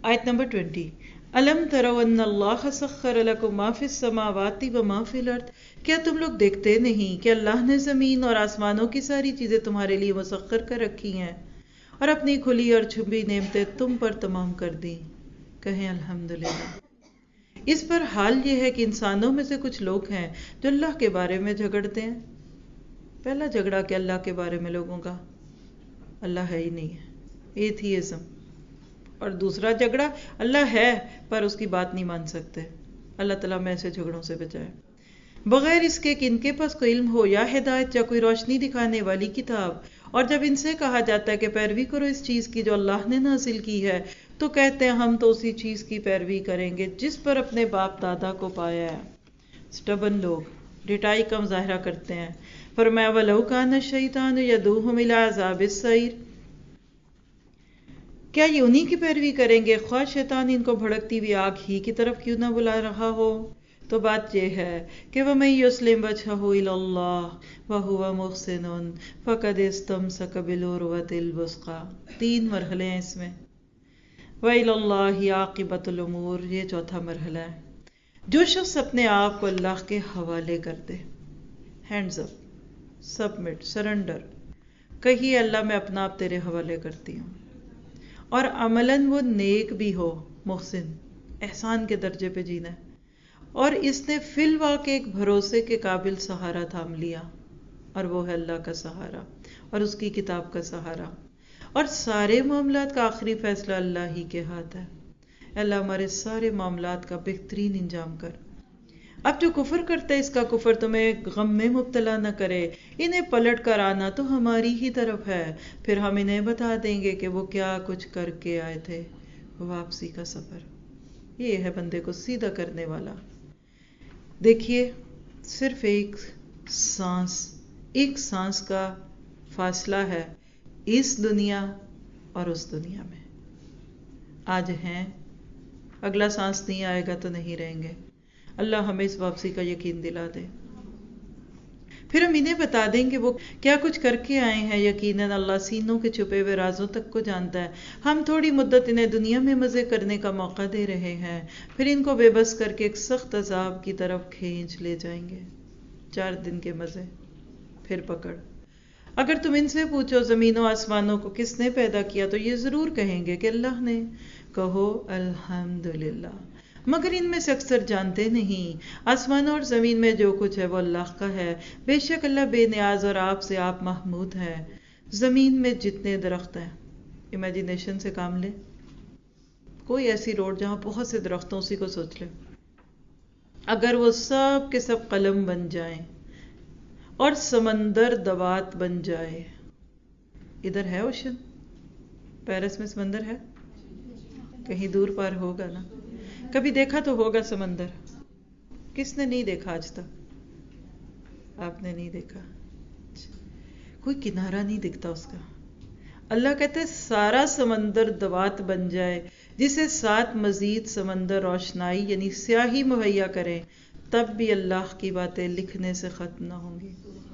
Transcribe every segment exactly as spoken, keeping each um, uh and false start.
آیت number twenty, الم تروا ان اللہ سخر لکم ما فی السماوات و ما فی الارض، کیا تم لوگ دیکھتے نہیں کہ اللہ نے زمین اور آسمانوں کی ساری چیزیں تمہارے لیے مسخر کر رکھی ہیں اور اپنی کھلی اور چھپی نعمتیں تم پر تمام کر دی؟ کہیں الحمدللہ۔ اس پر حال یہ ہے کہ انسانوں میں سے کچھ لوگ ہیں جو اللہ کے بارے میں جھگڑتے ہیں۔ پہلا جھگڑا کہ اللہ کے بارے میں لوگوں کا اللہ ہے ہی نہیں ہے، ایتھیزم۔ اور دوسرا جھگڑا اللہ ہے پر اس کی بات نہیں مان سکتے۔ اللہ تعالیٰ میں ایسے جھگڑوں سے بچائے۔ بغیر اس کے کہ ان کے پاس کوئی علم ہو یا ہدایت یا کوئی روشنی دکھانے والی کتاب، اور جب ان سے کہا جاتا ہے کہ پیروی کرو اس چیز کی جو اللہ نے نازل کی ہے، تو کہتے ہیں ہم تو اسی چیز کی پیروی کریں گے جس پر اپنے باپ دادا کو پایا ہے۔ سٹبن لوگ ڈٹائی کا مظاہرہ کرتے ہیں۔ فرمایا وَلَوْ كَانَ الشَّيْطَانُ يَدْعُوهُمْ إِلَىٰ عَذَابِ السَّعِيرِ، کیا یہ انہی کی پیروی کریں گے خواہ شیطان ان کو بھڑکتی ہوئی آگ ہی کی طرف کیوں نہ بلا رہا ہو؟ تو بات یہ ہے کہ وَمَن يُسْلِمْ وَجْهَهُ إِلَى اللَّهِ وَهُوَ مُحْسِنٌ فَقَدِ اسْتَمْسَكَ بِالْعُرْوَةِ الْوُثْقَىٰ۔ تین مرحلے ہیں اس میں۔ وَإِلَى اللَّهِ عَاقِبَةُ الْأُمُورِ، یہ چوتھا مرحلہ ہے۔ جو شخص اپنے آپ کو اللہ کے حوالے کر دے، ہینڈز اپ، سبمٹ، سرنڈر، کہیے اللہ میں اپنا آپ تیرے حوالے کرتی ہوں، اور عملاً وہ نیک بھی ہو، محسن، احسان کے درجے پہ جینا ہے، اور اس نے فی الواقع ایک بھروسے کے قابل سہارا تھام لیا، اور وہ ہے اللہ کا سہارا اور اس کی کتاب کا سہارا، اور سارے معاملات کا آخری فیصلہ اللہ ہی کے ہاتھ ہے۔ اللہ ہمارے سارے معاملات کا بہترین انجام کر۔ اب جو کفر کرتا ہے اس کا کفر تمہیں غم میں مبتلا نہ کرے، انہیں پلٹ کر آنا تو ہماری ہی طرف ہے، پھر ہم انہیں بتا دیں گے کہ وہ کیا کچھ کر کے آئے تھے۔ واپسی کا سفر، یہ ہے بندے کو سیدھا کرنے والا۔ دیکھیے صرف ایک سانس، ایک سانس کا فاصلہ ہے اس دنیا اور اس دنیا میں۔ آج ہیں، اگلا سانس نہیں آئے گا تو نہیں رہیں گے۔ اللہ ہمیں اس واپسی کا یقین دلا دے۔ پھر ہم انہیں بتا دیں کہ وہ کیا کچھ کر کے آئے ہیں۔ یقیناً اللہ سینوں کے چھپے ہوئے رازوں تک کو جانتا ہے۔ ہم تھوڑی مدت انہیں دنیا میں مزے کرنے کا موقع دے رہے ہیں، پھر ان کو بے بس کر کے ایک سخت عذاب کی طرف کھینچ لے جائیں گے۔ چار دن کے مزے، پھر پکڑ۔ اگر تم ان سے پوچھو زمین و آسمانوں کو کس نے پیدا کیا، تو یہ ضرور کہیں گے کہ اللہ نے۔ کہو الحمدللہ، مگر ان میں سے اکثر جانتے نہیں۔ آسمان اور زمین میں جو کچھ ہے وہ اللہ کا ہے، بے شک اللہ بے نیاز اور آپ سے آپ محمود ہے۔ زمین میں جتنے درخت ہیں، امیجینیشن سے کام لے، کوئی ایسی روڈ جہاں بہت سے درخت ہوں اسی کو سوچ لے، اگر وہ سب کے سب قلم بن جائیں اور سمندر دوات بن جائے۔ ادھر ہے اوشن، پیرس میں سمندر ہے، کہیں دور پار ہوگا نا، کبھی دیکھا تو ہوگا سمندر، کس نے نہیں دیکھا آج تک؟ آپ نے نہیں دیکھا، کوئی کنارہ نہیں دکھتا اس کا۔ اللہ کہتے ہیں سارا سمندر دوات بن جائے، جسے ساتھ مزید سمندر روشنائی یعنی سیاہی مہیا کریں، تب بھی اللہ کی باتیں لکھنے سے ختم نہ ہوں گی۔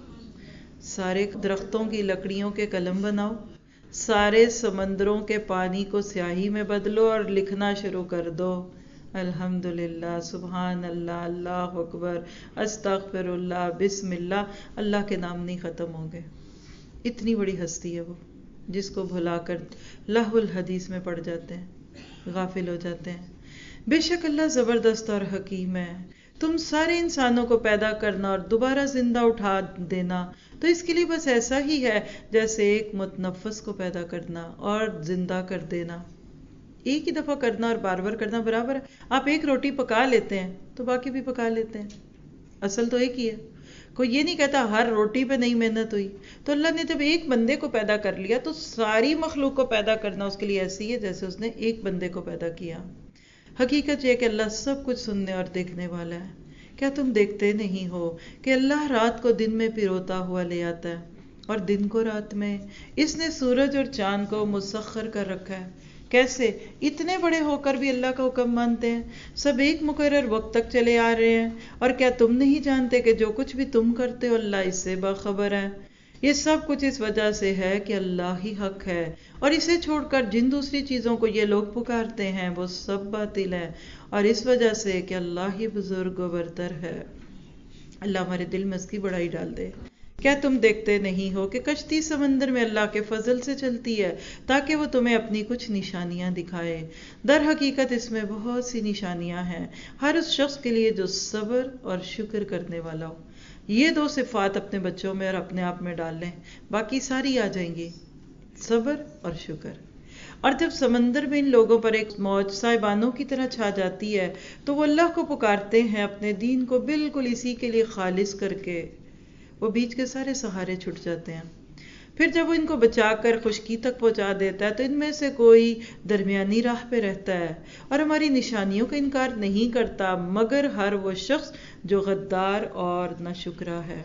سارے درختوں کی لکڑیوں کے قلم بناؤ، سارے سمندروں کے پانی کو سیاہی میں بدلو اور لکھنا شروع کر دو۔ الحمدللہ، سبحان اللہ، اللہ اکبر، استغفر اللہ، بسم اللہ، اللہ کے نام نہیں ختم ہوں گے۔ اتنی بڑی ہستی ہے وہ، جس کو بھلا کر لہو الحدیث میں پڑ جاتے ہیں، غافل ہو جاتے ہیں۔ بے شک اللہ زبردست اور حکیم ہے۔ تم سارے انسانوں کو پیدا کرنا اور دوبارہ زندہ اٹھا دینا تو اس کے لیے بس ایسا ہی ہے جیسے ایک متنفس کو پیدا کرنا اور زندہ کر دینا۔ ایک ہی دفعہ کرنا اور بار بار کرنا برابر ہے۔ آپ ایک روٹی پکا لیتے ہیں تو باقی بھی پکا لیتے ہیں، اصل تو ایک ہی ہے۔ کوئی یہ نہیں کہتا ہر روٹی پہ نہیں محنت ہوئی۔ تو اللہ نے جب ایک بندے کو پیدا کر لیا تو ساری مخلوق کو پیدا کرنا اس کے لیے ایسی ہے جیسے اس نے ایک بندے کو پیدا کیا۔ حقیقت یہ کہ اللہ سب کچھ سننے اور دیکھنے والا ہے۔ کیا تم دیکھتے نہیں ہو کہ اللہ رات کو دن میں پروتا ہوا لے آتا ہے اور دن کو رات میں؟ اس نے سورج اور چاند کو مسخر کر رکھا ہے۔ کیسے؟ اتنے بڑے ہو کر بھی اللہ کا حکم مانتے ہیں۔ سب ایک مقرر وقت تک چلے آ رہے ہیں، اور کیا تم نہیں جانتے کہ جو کچھ بھی تم کرتے ہو اللہ اس سے باخبر ہے؟ یہ سب کچھ اس وجہ سے ہے کہ اللہ ہی حق ہے، اور اسے چھوڑ کر جن دوسری چیزوں کو یہ لوگ پکارتے ہیں وہ سب باطل ہے، اور اس وجہ سے کہ اللہ ہی بزرگ و برتر ہے۔ اللہ ہمارے دل میں اس کی بڑائی ڈال دے۔ کیا تم دیکھتے نہیں ہو کہ کشتی سمندر میں اللہ کے فضل سے چلتی ہے تاکہ وہ تمہیں اپنی کچھ نشانیاں دکھائے؟ در حقیقت اس میں بہت سی نشانیاں ہیں ہر اس شخص کے لیے جو صبر اور شکر کرنے والا ہو۔ یہ دو صفات اپنے بچوں میں اور اپنے آپ میں ڈال لیں، باقی ساری آ جائیں گی، صبر اور شکر۔ اور جب سمندر میں ان لوگوں پر ایک موج سائبانوں کی طرح چھا جاتی ہے تو وہ اللہ کو پکارتے ہیں اپنے دین کو بالکل اسی کے لیے خالص کر کے، وہ بیچ کے سارے سہارے چھٹ جاتے ہیں۔ پھر جب وہ ان کو بچا کر خشکی تک پہنچا دیتا ہے تو ان میں سے کوئی درمیانی راہ پہ رہتا ہے اور ہماری نشانیوں کا انکار نہیں کرتا، مگر ہر وہ شخص جو غدار اور ناشکرا ہے۔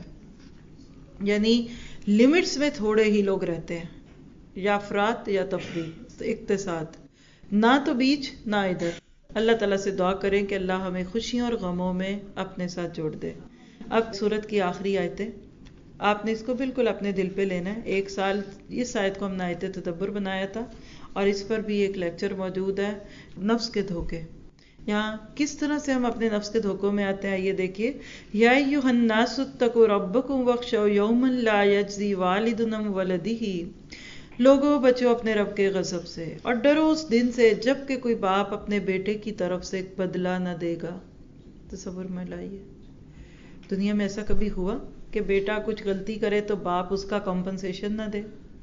یعنی لمٹس میں تھوڑے ہی لوگ رہتے ہیں، یا افراط یا تفریط، اقتصاد، نہ تو بیچ نہ ادھر۔ اللہ تعالیٰ سے دعا کریں کہ اللہ ہمیں خوشیوں اور غموں میں اپنے ساتھ جوڑ دے۔ اب سورت کی آخری آیتیں، آپ نے اس کو بالکل اپنے دل پہ لینا ہے۔ ایک سال اس آیت کو ہم نے آیت تدبر بنایا تھا، اور اس پر بھی ایک لیکچر موجود ہے، نفس کے دھوکے۔ یہاں کس طرح سے ہم اپنے نفس کے دھوکوں میں آتے ہیں، یہ دیکھیے، یا ایھا الناس اتقوا ربکم واخشوا یوما لا یجزی والد عن ولدہ، لوگوں بچو اپنے رب کے غضب سے اور ڈرو اس دن سے جب کہ کوئی باپ اپنے بیٹے کی طرف سے ایک بدلہ نہ دے گا۔ تصور میں لائیے، دنیا میں ایسا کبھی ہوا کہ بیٹا کچھ غلطی کرے تو باپ اس کا کمپنسیشن نہ دے؟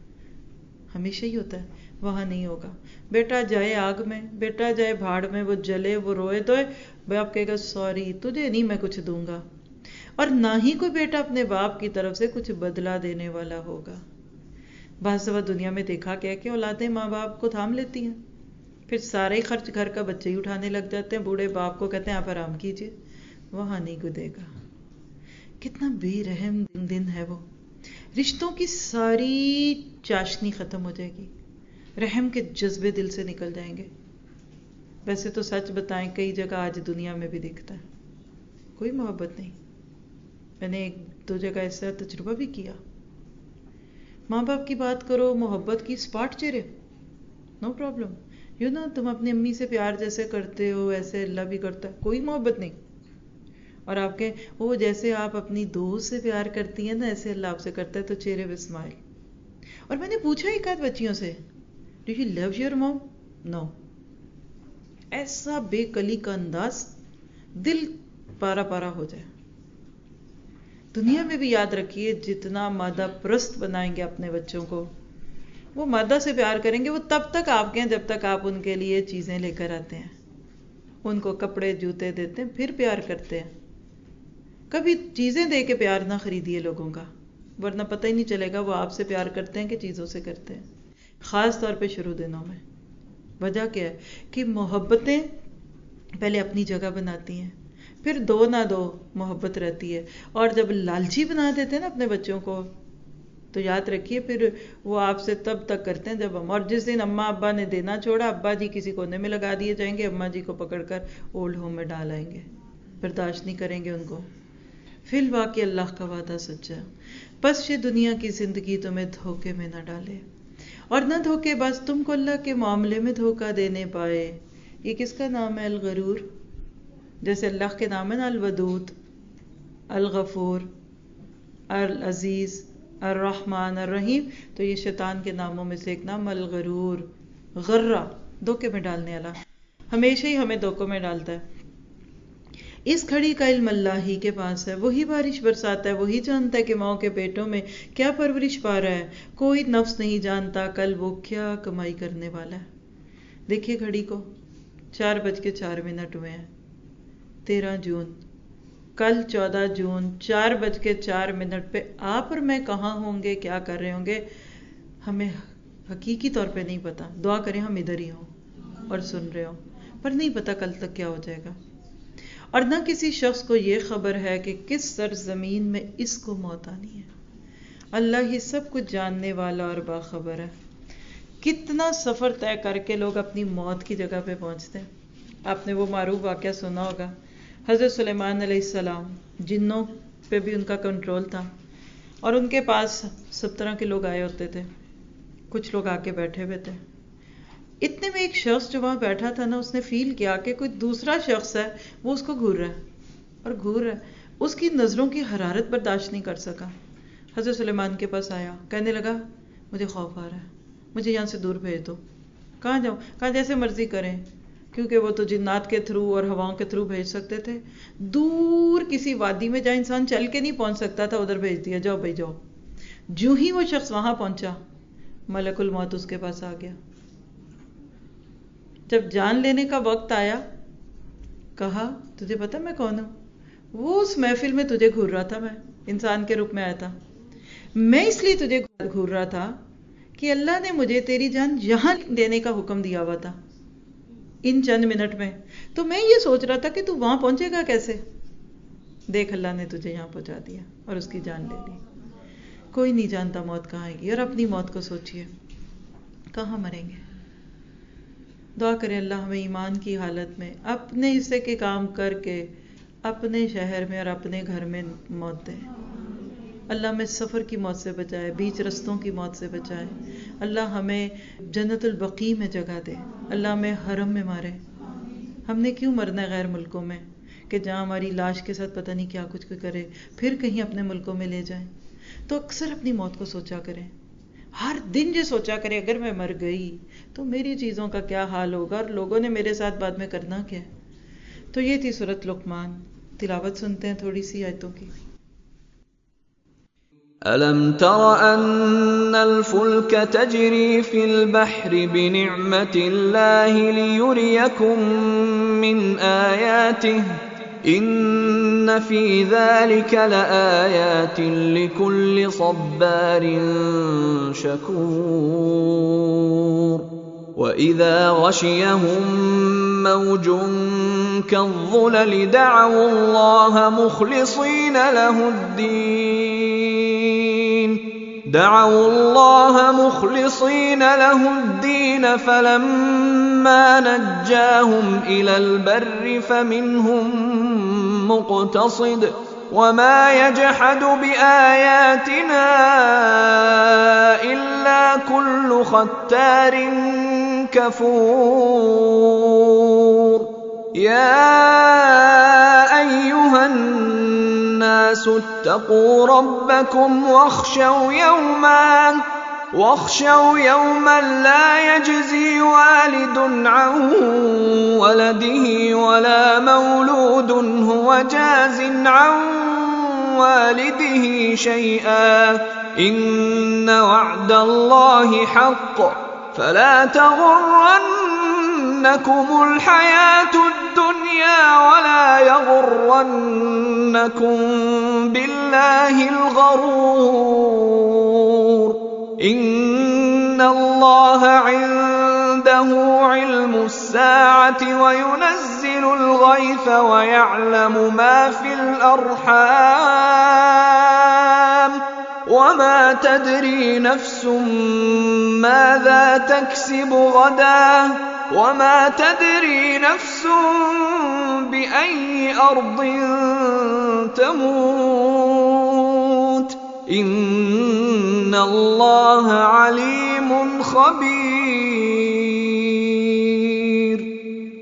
ہمیشہ ہی ہوتا ہے، وہاں نہیں ہوگا۔ بیٹا جائے آگ میں، بیٹا جائے بھاڑ میں، وہ جلے، وہ روئے تو باپ کہے گا سوری تجھے نہیں میں کچھ دوں گا، اور نہ ہی کوئی بیٹا اپنے باپ کی طرف سے کچھ بدلہ دینے والا ہوگا۔ بعض دفعہ دنیا میں دیکھا گیا کہ اولادیں ماں باپ کو تھام لیتی ہیں، پھر سارے خرچ گھر کا بچے ہی اٹھانے لگ جاتے ہیں، بوڑھے باپ کو کہتے ہیں آپ آرام کیجیے، وہاں نہیں گدے گا۔ کتنا بے رحم دن ہے وہ، رشتوں کی ساری چاشنی ختم ہو جائے گی، رحم کے جذبے دل سے نکل جائیں گے۔ ویسے تو سچ بتائیں کئی جگہ آج دنیا میں بھی دکھتا ہے، کوئی محبت نہیں۔ میں نے ایک دو جگہ ایسا تجربہ بھی کیا، ماں باپ کی بات کرو، محبت کی اسپاٹ چہرے، نو پرابلم، یو نا تم اپنی امی سے پیار جیسے کرتے ہو ایسے اللہ بھی کرتا ہے، کوئی محبت نہیں۔ اور آپ کے وہ جیسے آپ اپنی دوست سے پیار کرتی ہیں نا ایسے اللہ آپ سے کرتا ہے، تو چہرے پہ اسمائل۔ اور میں نے پوچھا ایک آدھ بچیوں سے، do you love your mom? No. ایسا بے کلی کا انداز، دل پارا پارا ہو جائے۔ دنیا میں بھی یاد رکھیے جتنا مادہ پرست بنائیں گے اپنے بچوں کو، وہ مادہ سے پیار کریں گے، وہ تب تک آپ کے ہیں جب تک آپ ان کے لیے چیزیں لے کر آتے ہیں، ان کو کپڑے جوتے دیتے ہیں، پھر پیار کرتے ہیں۔ کبھی چیزیں دے کے پیار نہ خریدیے لوگوں کا، ورنہ پتہ ہی نہیں چلے گا وہ آپ سے پیار کرتے ہیں کہ چیزوں سے کرتے ہیں، خاص طور پہ شروع دنوں میں۔ وجہ کیا ہے کہ محبتیں پہلے اپنی جگہ بناتی ہیں، پھر دو نہ دو محبت رہتی ہے، اور جب لالچی بنا دیتے ہیں نا اپنے بچوں کو تو یاد رکھیے پھر وہ آپ سے تب تک کرتے ہیں جب ہم، اور جس دن اماں ابا نے دینا چھوڑا، ابا جی کسی کونے میں لگا دیے جائیں گے، اماں جی کو پکڑ کر اولڈ ہوم میں ڈال آئیں گے، برداشت نہیں کریں گے ان کو۔ فی الواقع اللہ کا وعدہ سچا، بس یہ دنیا کی زندگی تمہیں دھوکے میں نہ ڈالے، اور نہ دھوکے بس تم کو اللہ کے معاملے میں دھوکہ دینے پائے۔ یہ کس کا نام ہے؟ الغرور۔ جیسے اللہ کے نام ہے نا، الودود، الغفور، العزیز، الرحمن، الرحیم، تو یہ شیطان کے ناموں میں سے ایک نام الغرور، غرہ، دھوکے میں ڈالنے والا، ہمیشہ ہی ہمیں دھوکوں میں ڈالتا ہے۔ اس گھڑی کا علم اللہ ہی کے پاس ہے، وہی بارش برساتا ہے، وہی جانتا ہے کہ ماؤں کے پیٹوں میں کیا پرورش پا رہا ہے، کوئی نفس نہیں جانتا کل وہ کیا کمائی کرنے والا ہے۔ دیکھیے گھڑی کو، چار بج کے چار منٹ ہوئے ہیں، تیرہ جون، کل چودہ جون، چار بج کے چار منٹ پہ آپ اور میں کہاں ہوں گے، کیا کر رہے ہوں گے، ہمیں حقیقی طور پہ نہیں پتا۔ دعا کریں ہم ادھر ہی ہوں اور سن رہے ہوں، پر نہیں پتا کل تک کیا ہو جائے گا۔ اور نہ کسی شخص کو یہ خبر ہے کہ کس سرزمین میں اس کو موت آنی ہے۔ اللہ ہی سب کچھ جاننے والا اور باخبر ہے۔ کتنا سفر طے کر کے لوگ اپنی موت کی جگہ پہ پہنچتے ہیں۔ آپ نے وہ معروف واقعہ سنا ہوگا، حضرت سلیمان علیہ السلام، جنوں پہ بھی ان کا کنٹرول تھا، और उनके पास सब तरह के लोग आए होते थे, कुछ लोग आके बैठे हुए थे। इतने में एक शख्स जो वहां बैठा था ना, उसने फील किया कि कोई दूसरा शख्स है वो उसको घूर रहा है और घूर रहा है। उसकी नजरों की हरारत बर्दाश्त नहीं कर सका। हजरत सुलेमान के पास आया, कहने लगा मुझे खौफ आ रहा है, मुझे यहाँ से दूर भेज दो। कहाँ जाऊँ? कहा जैसे मर्जी करें, क्योंकि वो तो जिन्नात के थ्रू और हवाओं के थ्रू भेज सकते थे। दूर किसी वादी में जहाँ इंसान चल के नहीं पहुंच सकता था, उधर भेज दिया, जाओ भाई जाओ। जो ही वो शख्स वहां पहुंचा, मलकुल मौत उसके पास आ गया। जब जान लेने का वक्त आया, कहा तुझे पता मैं कौन हूं? वो उस महफिल में तुझे घूर रहा था, मैं इंसान के रूप में आया था। मैं इसलिए तुझे घूर रहा था कि अल्लाह ने मुझे तेरी जान यहां देने का हुक्म दिया हुआ था, इन चंद मिनट में। तो मैं ये सोच रहा था कि तू वहां पहुंचेगा कैसे। देख, अल्लाह ने तुझे यहां पहुंचा दिया और उसकी जान ले ली। कोई नहीं जानता मौत कहाँ आएगी। और अपनी मौत को सोचिए, कहाँ मरेंगे। दुआ करें अल्लाह हमें ईमान की हालत में अपने हिस्से के काम करके अपने शहर में और अपने घर में मौत दे। अल्लाह हमें सफ़र की मौत से बचाए, बीच रस्तों की मौत से बचाए। अल्लाह हमें जन्नतुल बकी में जगह दे। अल्लाह हमें हरम में मारे। हमने क्यों मरना है गैर मुल्कों में, कि जहाँ हमारी लाश के साथ पता नहीं क्या कुछ करे, फिर कहीं अपने मुल्कों में ले जाए। तो अक्सर अपनी मौत को सोचा करें, हर दिन ये सोचा करें अगर मैं मर गई तो मेरी चीज़ों का क्या हाल होगा और लोगों ने मेरे साथ बाद में करना क्या। तो ये थी सूरत लुक़मान। तिलावत सुनते हैं थोड़ी सी आयतों की। अलम तर अन्नल फुल्क तजरी फिल बहरि बिनिअमतिल्लाहि लियुरियकुम मिन आयातिहि इन्न फी ज़ालिका लआयातिन लिकुल्लि सब्बारिन शकूर। वइज़ा गशियहुम मौजुन कज़्ज़ुललि दअवुल्लाह मुख़्लिसीन लहुद्दीन दअवुल्लाह मुख़्लिसीन लहुद्दीन फलम्मा नज्जाहुम इलल बर्रि फमिनहुम मुक़्तसिद वमा यजहदु बिआयातिना इल्ला कुल्लु ख़त्तारिन कफूर। या अय्युहन नासु इत्तक़ू रब्बकुम वख़शौ यौमन वख़शौ यौमन ला यजज़ी वालिदुन अन वलदिही वला मौलूदुन हुवा जाज़िन अन वालिदिही शैअन इन्न वअदल्लाहि हक़्क़ फला तग़ुर्रन्नकुमुल हयातुद दुनिया वला यग़ुर्रन्नकुम बिल्लाहिल गरूर। इन्नल्लाह इंदहु इल्मुस साअति व युनज़्ज़िलुल गैथ व यअलमु मा फिल अर्हाम वमा तदरी नफ्सुम माज़ा तक्सिबु गदा वमा तदरी नफ्सुम बिअय्यि अर्दिन तमूत इन्नल्लाह अलीमुन खबीर।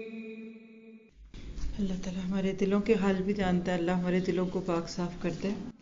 अल्लाह ताला हमारे दिलों के हाल भी जानता है। अल्लाह हमारे दिलों को पाक साफ कर दे।